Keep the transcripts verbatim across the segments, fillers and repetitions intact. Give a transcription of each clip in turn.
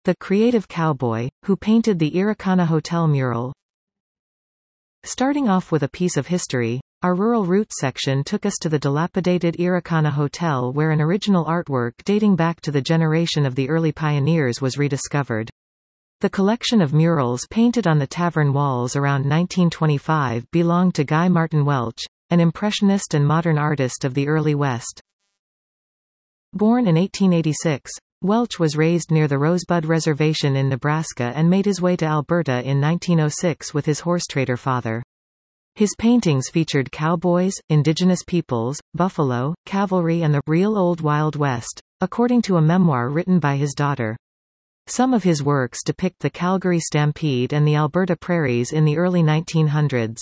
The Creative Cowboy, who painted the Iracana Hotel mural. Starting off with a piece of history, our Rural Roots section took us to the dilapidated Iracana Hotel, where an original artwork dating back to the generation of the early pioneers was rediscovered. The collection of murals painted on the tavern walls around nineteen twenty-five belonged to Guy Martin Welch, an impressionist and modern artist of the early West. Born in eighteen eighty-six, Welch was raised near the Rosebud Reservation in Nebraska and made his way to Alberta in nineteen oh six with his horse-trader father. His paintings featured cowboys, indigenous peoples, buffalo, cavalry and the real old Wild West, according to a memoir written by his daughter. Some of his works depict the Calgary Stampede and the Alberta prairies in the early nineteen hundreds.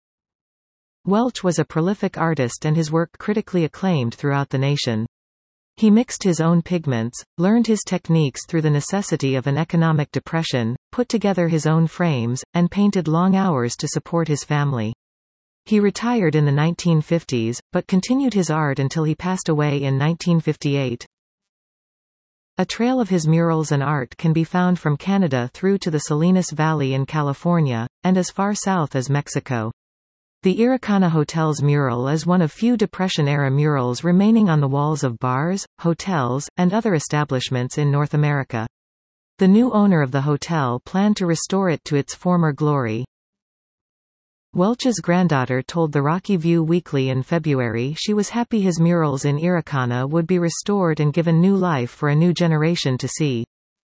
Welch was a prolific artist and his work critically acclaimed throughout the nation. He mixed his own pigments, learned his techniques through the necessity of an economic depression, put together his own frames, and painted long hours to support his family. He retired in the nineteen fifties, but continued his art until he passed away in nineteen fifty-eight. A trail of his murals and art can be found from Canada through to the Salinas Valley in California, and as far south as Mexico. The Iracana Hotel's mural is one of few Depression-era murals remaining on the walls of bars, hotels, and other establishments in North America. The new owner of the hotel planned to restore it to its former glory. Welch's granddaughter told the Rocky View Weekly in February she was happy his murals in Iracana would be restored and given new life for a new generation to see.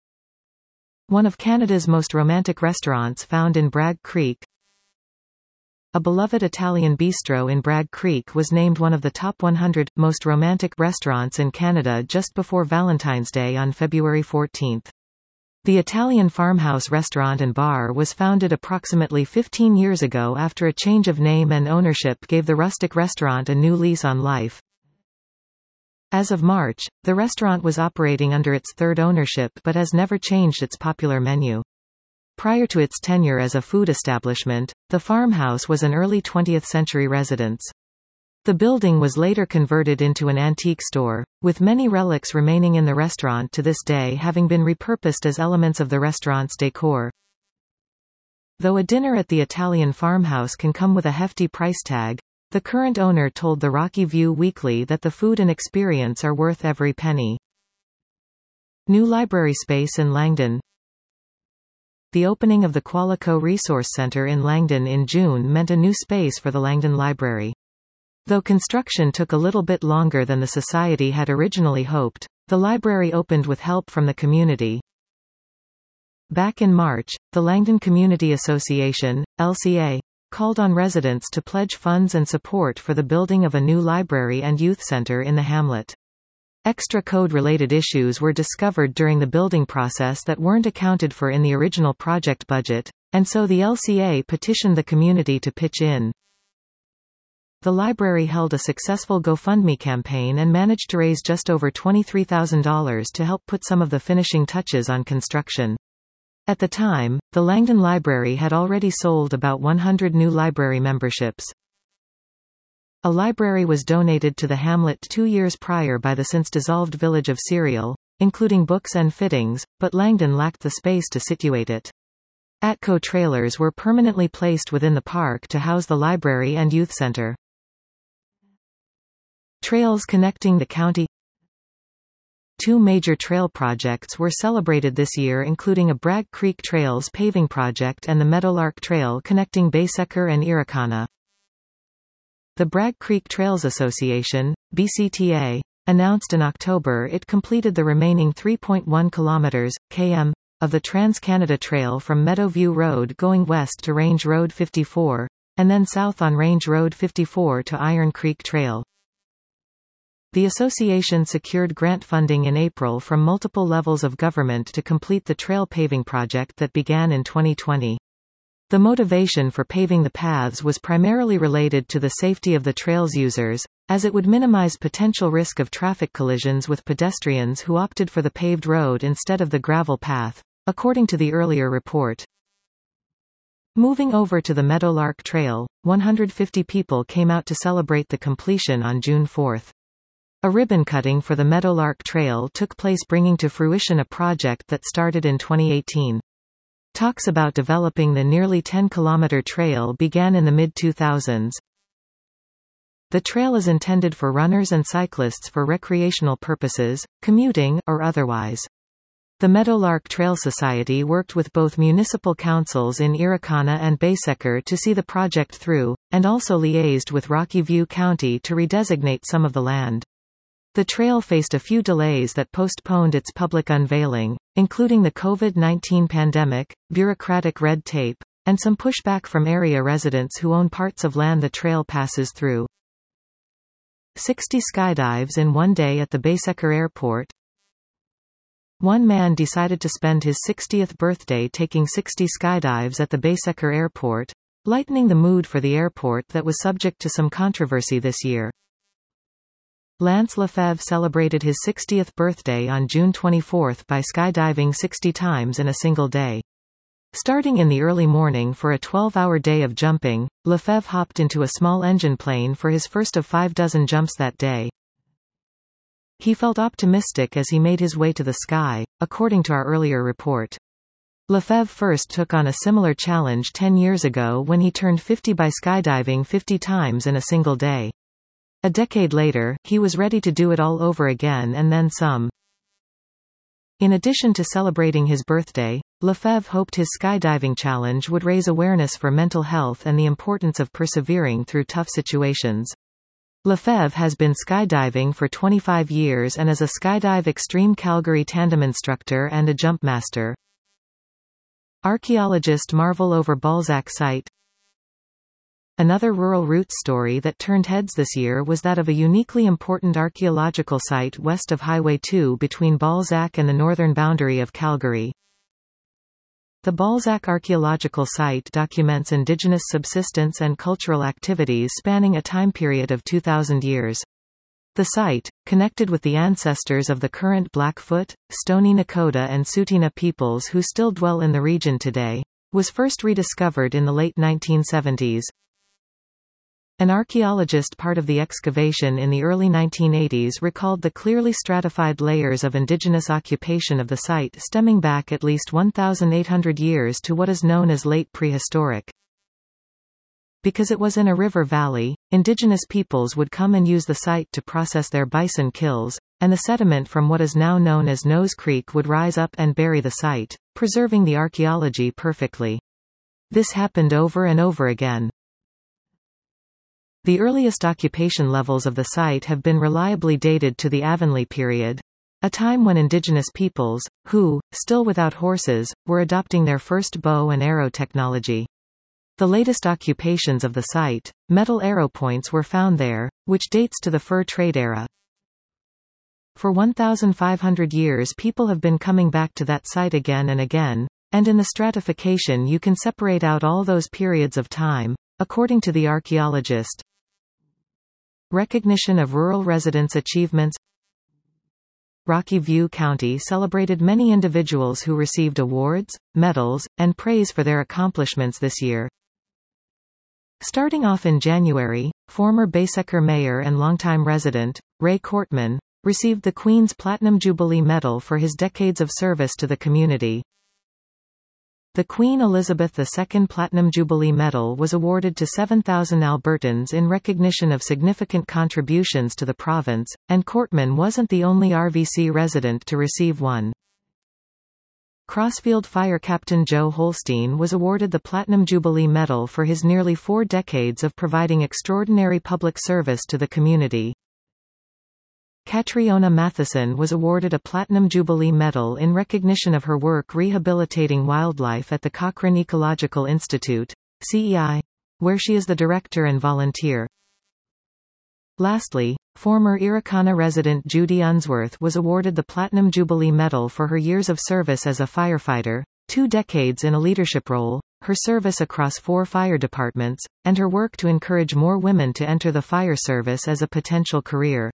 One of Canada's most romantic restaurants found in Bragg Creek. A beloved Italian bistro in Bragg Creek was named one of the top one hundred most romantic restaurants in Canada just before Valentine's Day on February fourteenth. The Italian Farmhouse Restaurant and Bar was founded approximately fifteen years ago after a change of name and ownership gave the rustic restaurant a new lease on life. As of March, the restaurant was operating under its third ownership but has never changed its popular menu. Prior to its tenure as a food establishment, the farmhouse was an early twentieth century residence. The building was later converted into an antique store, with many relics remaining in the restaurant to this day having been repurposed as elements of the restaurant's decor. Though a dinner at the Italian farmhouse can come with a hefty price tag, the current owner told the Rocky View Weekly that the food and experience are worth every penny. New library space in Langdon. The opening of the Qualico Resource Centre in Langdon in June meant a new space for the Langdon Library. Though construction took a little bit longer than the Society had originally hoped, the library opened with help from the community. Back in March, the Langdon Community Association, L C A, called on residents to pledge funds and support for the building of a new library and youth centre in the hamlet. Extra code-related issues were discovered during the building process that weren't accounted for in the original project budget, and so the L C A petitioned the community to pitch in. The library held a successful GoFundMe campaign and managed to raise just over twenty-three thousand dollars to help put some of the finishing touches on construction. At the time, the Langdon Library had already sold about one hundred new library memberships. A library was donated to the hamlet two years prior by the since-dissolved village of Cereal, including books and fittings, but Langdon lacked the space to situate it. Atco trailers were permanently placed within the park to house the library and youth center. Trails connecting the county. Two major trail projects were celebrated this year, including a Bragg Creek Trails paving project and the Meadowlark Trail connecting Baysecker and Iracana. The Bragg Creek Trails Association, B C T A, announced in October it completed the remaining three point one kilometers (km) of the Trans-Canada Trail from Meadowview Road going west to Range Road fifty-four, and then south on Range Road fifty-four to Iron Creek Trail. The association secured grant funding in April from multiple levels of government to complete the trail paving project that began in twenty twenty. The motivation for paving the paths was primarily related to the safety of the trail's users, as it would minimize potential risk of traffic collisions with pedestrians who opted for the paved road instead of the gravel path, according to the earlier report. Moving over to the Meadowlark Trail, one hundred fifty people came out to celebrate the completion on June fourth. A ribbon cutting for the Meadowlark Trail took place, bringing to fruition a project that started in twenty eighteen. Talks about developing the nearly ten kilometer trail began in the mid two thousands. The trail is intended for runners and cyclists for recreational purposes, commuting, or otherwise. The Meadowlark Trail Society worked with both municipal councils in Irricana and Baysecker to see the project through, and also liaised with Rocky View County to redesignate some of the land. The trail faced a few delays that postponed its public unveiling, including the COVID nineteen pandemic, bureaucratic red tape, and some pushback from area residents who own parts of land the trail passes through. sixty skydives in one day at the Baysecker Airport. One man decided to spend his sixtieth birthday taking sixty skydives at the Baysecker Airport, lightening the mood for the airport that was subject to some controversy this year. Lance Lefebvre celebrated his sixtieth birthday on June twenty-fourth by skydiving sixty times in a single day. Starting in the early morning for a twelve-hour day of jumping, Lefebvre hopped into a small engine plane for his first of five dozen jumps that day. He felt optimistic as he made his way to the sky, according to our earlier report. Lefebvre first took on a similar challenge ten years ago when he turned fifty by skydiving fifty times in a single day. A decade later, he was ready to do it all over again and then some. In addition to celebrating his birthday, Lefebvre hoped his skydiving challenge would raise awareness for mental health and the importance of persevering through tough situations. Lefebvre has been skydiving for twenty-five years and is a Skydive Extreme Calgary tandem instructor and a jump master. Archaeologists marvel over Balzac site. Another rural roots story that turned heads this year was that of a uniquely important archaeological site west of Highway two between Balzac and the northern boundary of Calgary. The Balzac Archaeological Site documents Indigenous subsistence and cultural activities spanning a time period of two thousand years. The site, connected with the ancestors of the current Blackfoot, Stoney Nakoda and Tsuut'ina peoples who still dwell in the region today, was first rediscovered in the late nineteen seventies. An archaeologist part of the excavation in the early nineteen eighties recalled the clearly stratified layers of indigenous occupation of the site stemming back at least one thousand eight hundred years to what is known as late prehistoric. Because it was in a river valley, indigenous peoples would come and use the site to process their bison kills, and the sediment from what is now known as Nose Creek would rise up and bury the site, preserving the archaeology perfectly. This happened over and over again. The earliest occupation levels of the site have been reliably dated to the Avonlea period, a time when indigenous peoples, who, still without horses, were adopting their first bow and arrow technology. The latest occupations of the site, metal arrow points were found there, which dates to the fur trade era. For one thousand five hundred years people have been coming back to that site again and again, and in the stratification you can separate out all those periods of time, according to the archaeologist. Recognition of rural residents' achievements. Rocky View County celebrated many individuals who received awards, medals, and praise for their accomplishments this year. Starting off in January, former Baysecker mayor and longtime resident, Ray Cortman, received the Queen's Platinum Jubilee Medal for his decades of service to the community. The Queen Elizabeth the Second Platinum Jubilee Medal was awarded to seven thousand Albertans in recognition of significant contributions to the province, and Cortman wasn't the only R V C resident to receive one. Crossfield Fire Captain Joe Holstein was awarded the Platinum Jubilee Medal for his nearly four decades of providing extraordinary public service to the community. Catriona Matheson was awarded a Platinum Jubilee Medal in recognition of her work rehabilitating wildlife at the Cochrane Ecological Institute, C E I, where she is the director and volunteer. Lastly, former Irricana resident Judy Unsworth was awarded the Platinum Jubilee Medal for her years of service as a firefighter, two decades in a leadership role, her service across four fire departments, and her work to encourage more women to enter the fire service as a potential career.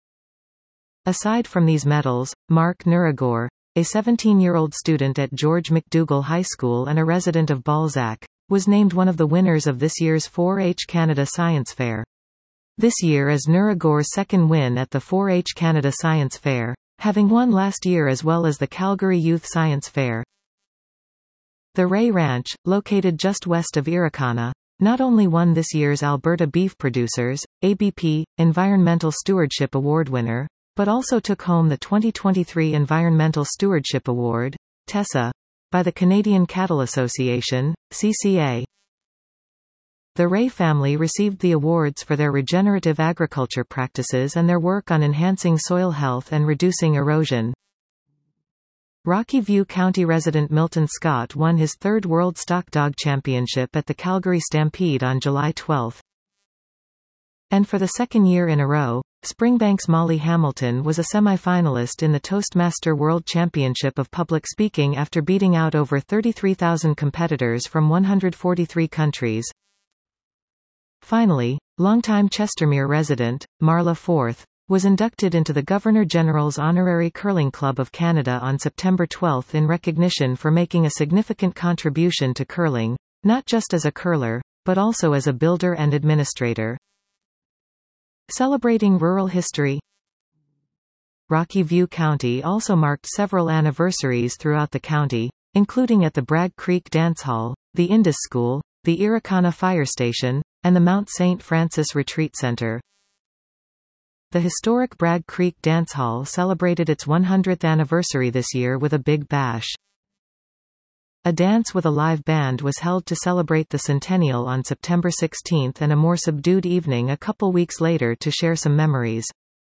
Aside from these medals, Mark Nuragor, a seventeen-year-old student at George MacDougall High School and a resident of Balzac, was named one of the winners of this year's four H Canada Science Fair. this year is Nuragor's second win at the four H Canada Science Fair, having won last year as well as the Calgary Youth Science Fair. The Ray Ranch, located just west of Irikana, not only won this year's Alberta Beef Producers, A B P, Environmental Stewardship Award winner, but also took home the twenty twenty-three Environmental Stewardship Award, TESSA, by the Canadian Cattle Association, C C A. The Ray family received the awards for their regenerative agriculture practices and their work on enhancing soil health and reducing erosion. Rocky View County resident Milton Scott won his third World Stock Dog Championship at the Calgary Stampede on July twelfth. And for the second year in a row, Springbank's Molly Hamilton was a semi-finalist in the Toastmaster World Championship of Public Speaking after beating out over thirty-three thousand competitors from one hundred forty-three countries. Finally, longtime Chestermere resident, Marla Forth, was inducted into the Governor-General's Honorary Curling Club of Canada on September twelfth in recognition for making a significant contribution to curling, not just as a curler, but also as a builder and administrator. Celebrating rural history. Rocky View County also marked several anniversaries throughout the county, including at the Bragg Creek Dance Hall, the Indus School, the Irikana Fire Station, and the Mount Saint Francis Retreat Center. The historic Bragg Creek Dance Hall celebrated its one hundredth anniversary this year with a big bash. A dance with a live band was held to celebrate the centennial on September sixteenth and a more subdued evening a couple weeks later to share some memories.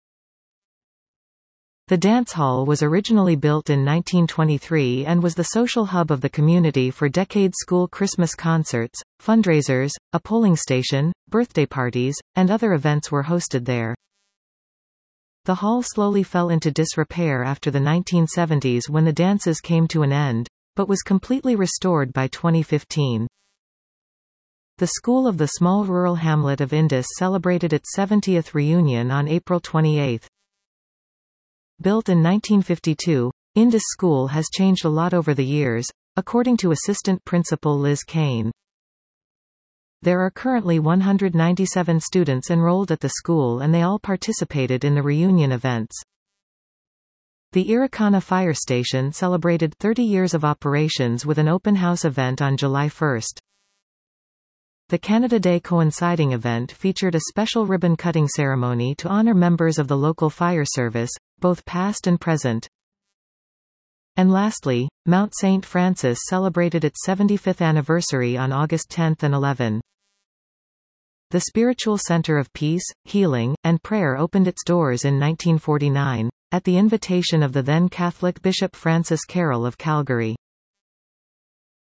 The dance hall was originally built in nineteen twenty-three and was the social hub of the community for decades. School Christmas concerts, fundraisers, a polling station, birthday parties, and other events were hosted there. The hall slowly fell into disrepair after the nineteen seventies when the dances came to an end, but was completely restored by twenty fifteen. The school of the small rural hamlet of Indus celebrated its seventieth reunion on April twenty-eighth. Built in nineteen fifty-two, Indus School has changed a lot over the years, according to Assistant Principal Liz Kane. There are currently one hundred ninety-seven students enrolled at the school and they all participated in the reunion events. The Irikana Fire Station celebrated thirty years of operations with an open house event on July first. The Canada Day coinciding event featured a special ribbon-cutting ceremony to honor members of the local fire service, both past and present. And lastly, Mount Saint Francis celebrated its seventy-fifth anniversary on August tenth and eleventh. The Spiritual Center of Peace, Healing, and Prayer opened its doors in nineteen forty-nine, at the invitation of the then Catholic Bishop Francis Carroll of Calgary.